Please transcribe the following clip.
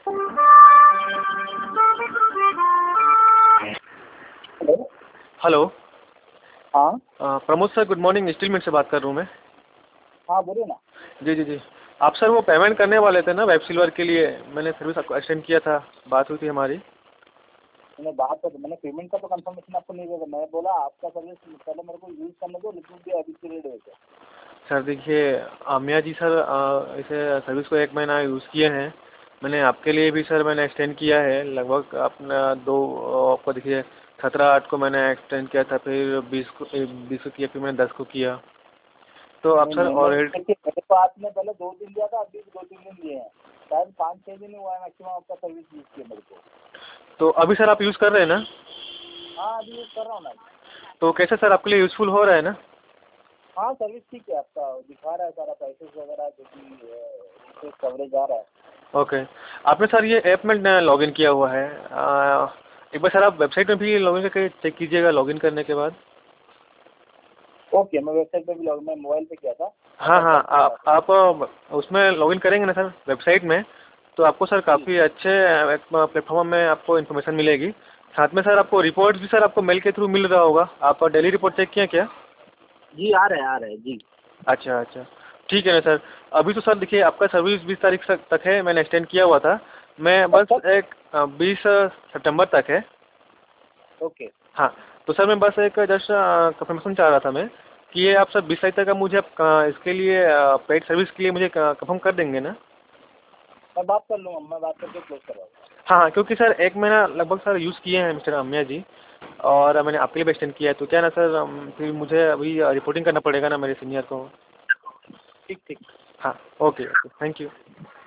Hello. Hello. हाँ। Pramod sir, good morning. Steel mill से बात कर रहा हूँ मैं। हाँ बोलिए ना। जी जी जी। आप सर वो पेमेंट करने वाले थे ना वेब सिल्वर के लिए, मैंने सर्विस आपको एक्सटेंड किया था, बात हुई थी हमारी। मैंने पेमेंट का तो कंफर्मेशन आपको नहीं दिया था। मैं बोला आपका सर्विस पहले मेरे को यूज़ करने दो, लिक्विड भी अभी पीरियड है। सर देखिए, आमिया जी सर, इसे सर्विस को 1 महीना यूज़ किए हैं। मैंने आपके लिए भी सर मैंने एक्सटेंड किया है लगभग अपना आपको देखिए 17/8 को मैंने एक्सटेंड किया था, फिर 20 को किया, फिर मैंने 10 को किया। तो आप नहीं सर ऑलरेडी देखिए, मेरे को आपने पहले 2 दिन दिया था, अभी 2-3 दिन दिए हैं। शायद 5-6 दिन ही हुआ है मैक्सिमम आपका सर्विस यूज़ किया मेरे को। तो अभी सर आप यूज़ कर रहे हैं ना? हाँ अभी यूज़ कर रहा हूँ ना। तो कैसे सर आपके लिए यूज़फुल हो रहा है ना? हाँ सर्विस ठीक है, आपका दिखा रहा है सारा पैसेज वगैरह जो कि कवरेज आ रहा है। ओके। आपने सर ये ऐप में लॉगिन किया हुआ है, एक बार सर आप वेबसाइट में भी लॉगिन करके चेक कीजिएगा लॉगिन करने के बाद। ओके, मैं वेबसाइट पे भी मैं मोबाइल पे किया था। हाँ हाँ, आप उसमें लॉगिन करेंगे ना सर वेबसाइट में, तो आपको सर जी काफ़ी अच्छे एक प्लेटफॉर्म में आपको इन्फॉर्मेशन मिलेगी। साथ में सर आपको रिपोर्ट्स भी सर आपको मेल के थ्रू मिल रहा होगा। आप डेली रिपोर्ट चेक किए क्या? जी आ रहे हैं जी। अच्छा अच्छा, ठीक है ना सर। अभी तो सर देखिए आपका सर्विस 20 तारीख तक है, मैंने एक्सटेंड किया हुआ था। मैं कब बस तक? एक 20 सितंबर तक है। ओके। हाँ, तो सर मैं बस एक जस्ट कंफर्मेशन चाह रहा था मैं कि ये आप सर 20 तारीख तक आप मुझे इसके लिए पेड सर्विस के लिए मुझे कंफर्म कर देंगे ना? मैं बात कर लूँगा, मैं बात करके क्लोज करवाऊँगा। हाँ हाँ, क्योंकि सर 1 महीना लगभग सर यूज़ किए हैं मिस्टर अमिया जी, और मैंने आपके लिए भी एक्सटेंड किया है, तो क्या ना सर फिर मुझे अभी रिपोर्टिंग करना पड़ेगा ना मेरे सीनियर को। ठीक ठीक। हाँ, ओके ओके, थैंक यू।